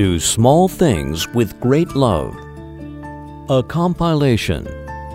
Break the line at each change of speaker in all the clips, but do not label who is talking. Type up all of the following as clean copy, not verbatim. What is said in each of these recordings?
Do Small Things with Great Love. A compilation.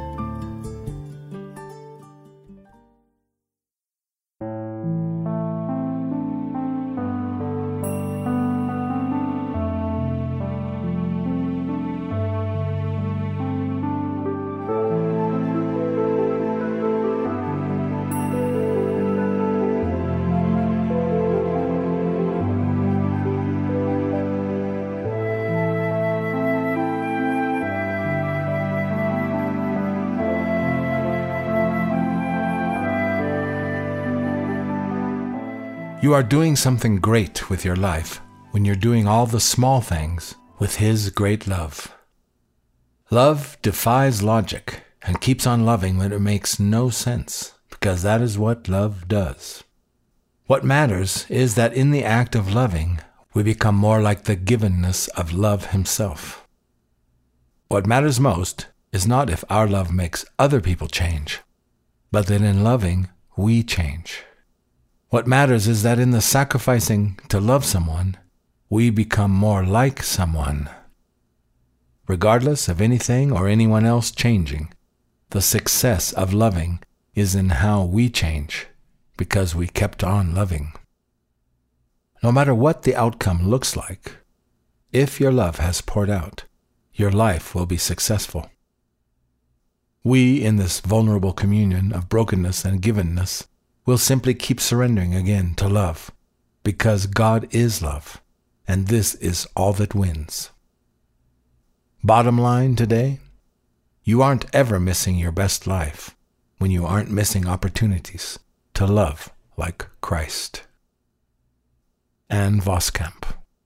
You are doing something great with your life when you're doing all the small things with His great love. Love defies logic and keeps on loving when it makes no sense, because that is what love does. What matters is that in the act of loving, we become more like the givenness of love Himself. What matters most is not if our love makes other people change, but that in loving, we change. What matters is that in the sacrificing to love someone, we become more like someone. Regardless of anything or anyone else changing, the success of loving is in how we change, because we kept on loving. No matter what the outcome looks like, if your love has poured out, your life will be successful. We, in this vulnerable communion of brokenness and givenness, will simply keep surrendering again to love, because God is love, and this is all that wins. Bottom line today, you aren't ever missing your best life when you aren't missing opportunities to love like Christ. Ann Voskamp.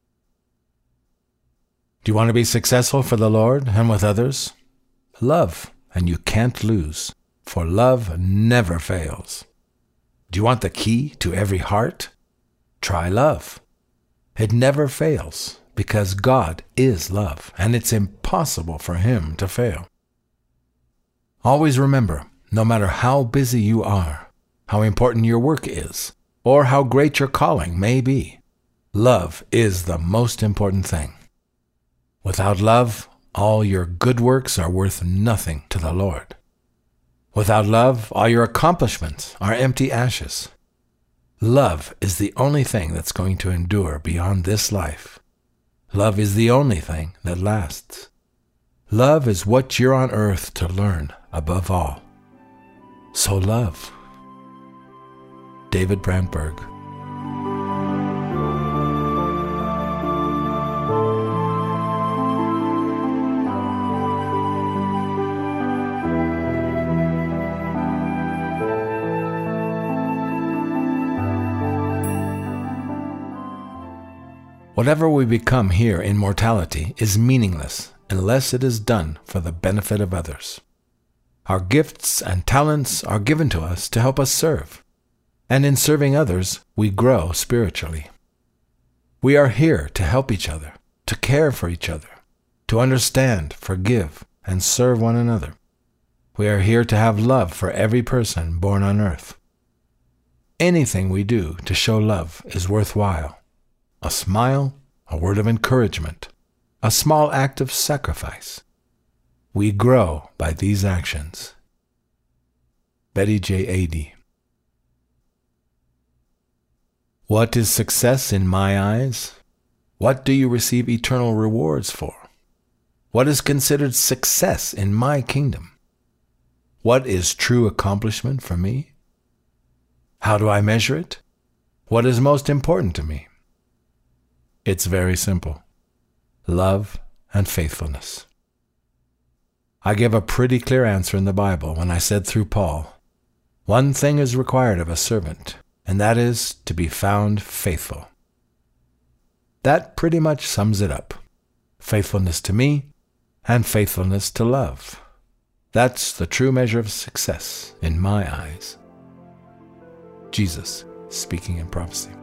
Do you want to be successful for the Lord and with others? Love, and you can't lose, for love never fails. Do you want the key to every heart? Try love. It never fails because God is love, and it's impossible for Him to fail. Always remember, no matter how busy you are, how important your work is, or how great your calling may be, love is the most important thing. Without love, all your good works are worth nothing to the Lord. Without love, all your accomplishments are empty ashes. Love is the only thing that's going to endure beyond this life. Love is the only thing that lasts. Love is what you're on earth to learn above all. So love. David Brandberg. Whatever we become here in mortality is meaningless unless it is done for the benefit of others. Our gifts and talents are given to us to help us serve, and in serving others, we grow spiritually. We are here to help each other, to care for each other, to understand, forgive, and serve one another. We are here to have love for every person born on earth. Anything we do to show love is worthwhile. A smile, a word of encouragement, a small act of sacrifice. We grow by these actions. Betty J. Adie. What is success in my eyes? What do you receive eternal rewards for? What is considered success in my kingdom? What is true accomplishment for me? How do I measure it? What is most important to me? It's very simple. Love and faithfulness. I give a pretty clear answer in the Bible when I said through Paul, one thing is required of a servant, and that is to be found faithful. That pretty much sums it up. Faithfulness to me and faithfulness to love. That's the true measure of success in my eyes. Jesus speaking in prophecy.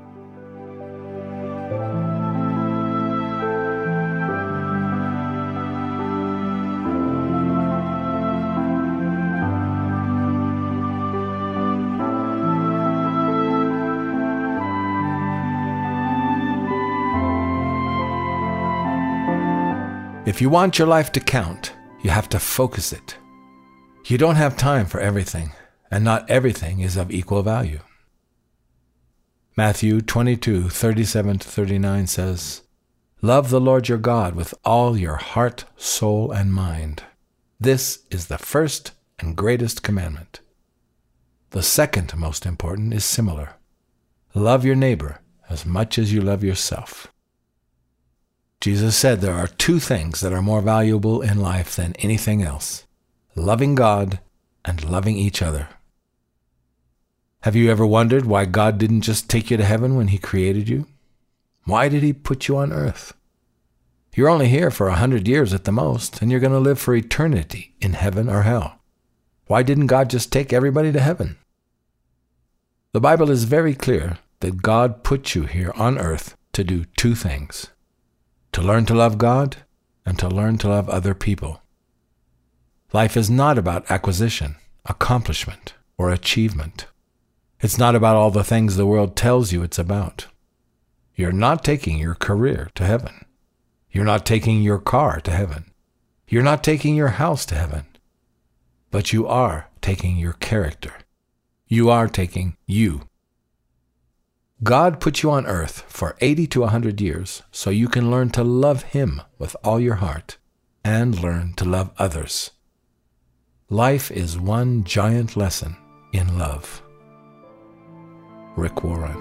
If you want your life to count, you have to focus it. You don't have time for everything, and not everything is of equal value. Matthew 22:37-39 says, "Love the Lord your God with all your heart, soul, and mind. This is the first and greatest commandment. The second most important is similar. Love your neighbor as much as you love yourself." Jesus said there are two things that are more valuable in life than anything else: loving God and loving each other. Have you ever wondered why God didn't just take you to heaven when He created you? Why did He put you on earth? You're only here for 100 years at the most, and you're going to live for eternity in heaven or hell. Why didn't God just take everybody to heaven? The Bible is very clear that God put you here on earth to do two things: to learn to love God and to learn to love other people. Life is not about acquisition, accomplishment, or achievement. It's not about all the things the world tells you it's about. You're not taking your career to heaven. You're not taking your car to heaven. You're not taking your house to heaven. But you are taking your character. You are taking you. God put you on earth for 80 to 100 years so you can learn to love Him with all your heart and learn to love others. Life is one giant lesson in love. Rick Warren.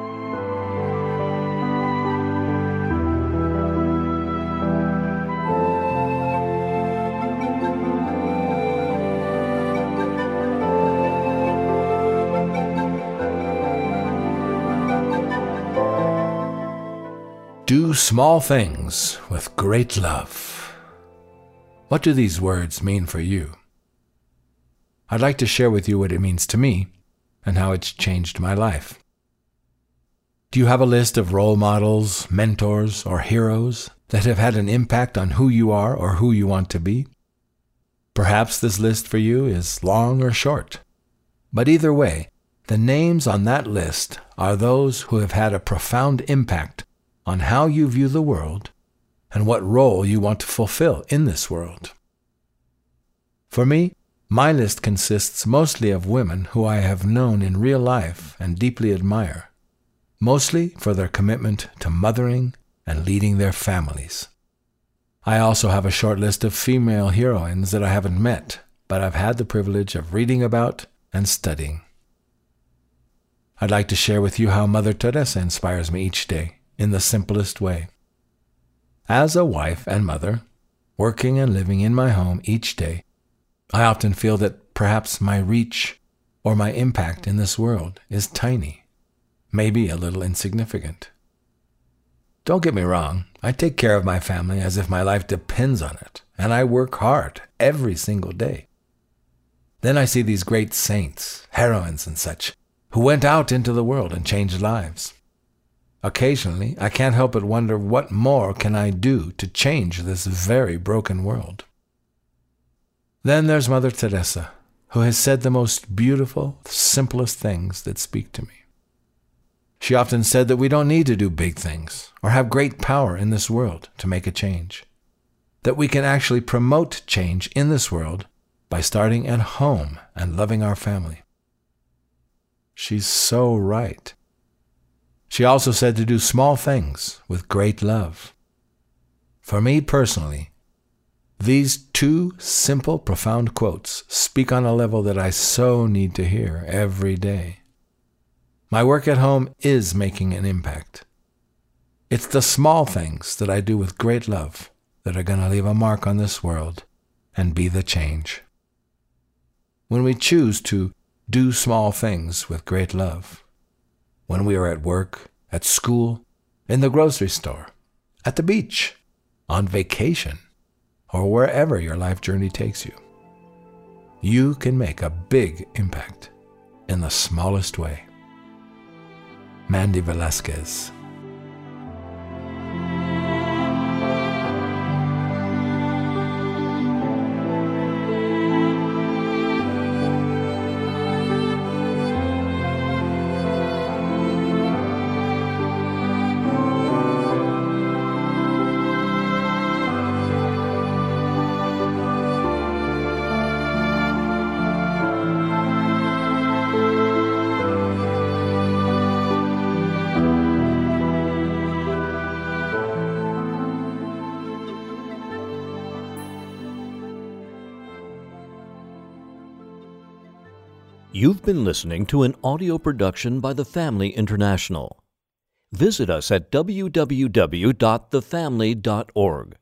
Do small things with great love. What do these words mean for you? I'd like to share with you what it means to me and how it's changed my life. Do you have a list of role models, mentors, or heroes that have had an impact on who you are or who you want to be? Perhaps this list for you is long or short. But either way, the names on that list are those who have had a profound impact on how you view the world and what role you want to fulfill in this world. For me, my list consists mostly of women who I have known in real life and deeply admire, mostly for their commitment to mothering and leading their families. I also have a short list of female heroines that I haven't met, but I've had the privilege of reading about and studying. I'd like to share with you how Mother Teresa inspires me each day in the simplest way. As a wife and mother, working and living in my home each day, I often feel that perhaps my reach or my impact in this world is tiny, maybe a little insignificant. Don't get me wrong, I take care of my family as if my life depends on it, and I work hard every single day. Then I see these great saints, heroines and such, who went out into the world and changed lives. Occasionally, I can't help but wonder what more can I do to change this very broken world. Then there's Mother Teresa, who has said the most beautiful, simplest things that speak to me. She often said that we don't need to do big things or have great power in this world to make a change, that we can actually promote change in this world by starting at home and loving our family. She's so right. She also said to do small things with great love. For me personally, these two simple, profound quotes speak on a level that I so need to hear every day. My work at home is making an impact. It's the small things that I do with great love that are going to leave a mark on this world and be the change. When we choose to do small things with great love, when we are at work, at school, in the grocery store, at the beach, on vacation, or wherever your life journey takes you, you can make a big impact in the smallest way. Mandy Velasquez.
You've been listening to an audio production by The Family International. Visit us at www.thefamily.org.